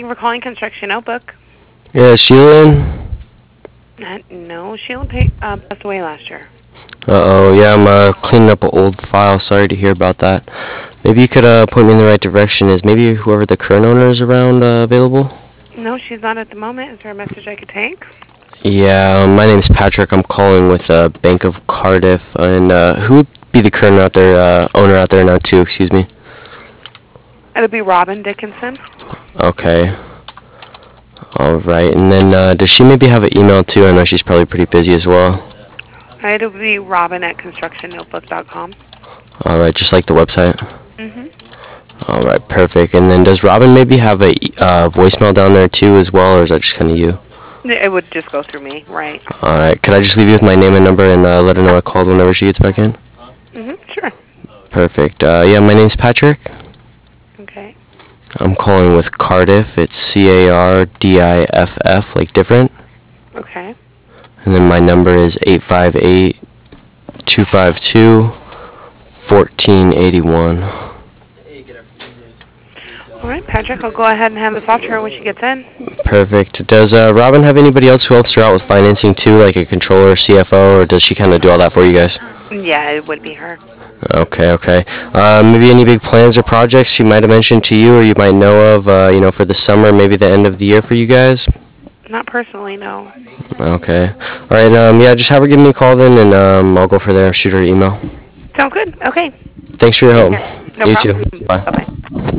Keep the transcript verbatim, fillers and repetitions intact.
you for calling Construction Notebook. Yeah, is Sheila in? Uh, no, Sheila paid, uh, passed away last year. Uh-oh, yeah, I'm uh, cleaning up an old file. Sorry to hear about that. Maybe you could uh, point me in the right direction. Is maybe whoever the current owner is around uh, available? No, she's not at the moment. Is there a message I could take? Yeah, um, my name's Patrick. I'm calling with uh, Bank of Cardiff. And uh, who would be the current out there, uh, owner out there now, too? Excuse me. It'll be Robin Dickinson. Okay. All right. And then uh, does she maybe have an email, too? I know she's probably pretty busy as well. It'll be Robin at construction notebook dot com. All right, just like the website. Mm-hmm. All right, perfect. And then does Robin maybe have a uh, voicemail down there, too, as well, or is that just kind of you? It would just go through me, right? All right. Could I just leave you with my name and number and uh, let her know I called whenever she gets back in? Mm-hmm, sure. Perfect. Uh, yeah, my name's Patrick. Okay. I'm calling with Cardiff. It's C A R D I F F, like different. Okay. And then my number is eight five eight, two five two, one four eight one. All right, Patrick, I'll go ahead and hand this off to her when she gets in. Perfect. Does uh, Robin have anybody else who helps her out with financing too, like a controller, C F O, or does she kind of do all that for you guys? Yeah, it would be her. Okay, okay. Uh, maybe any big plans or projects she might have mentioned to you or you might know of, uh, you know, for the summer, maybe the end of the year for you guys? Not personally, no. Okay. All right, um, yeah, just have her give me a call then, and um, I'll go for there, shoot her an email. Sounds good. Okay. Thanks for your help. Yeah, no You problem. too. Bye. Bye-bye.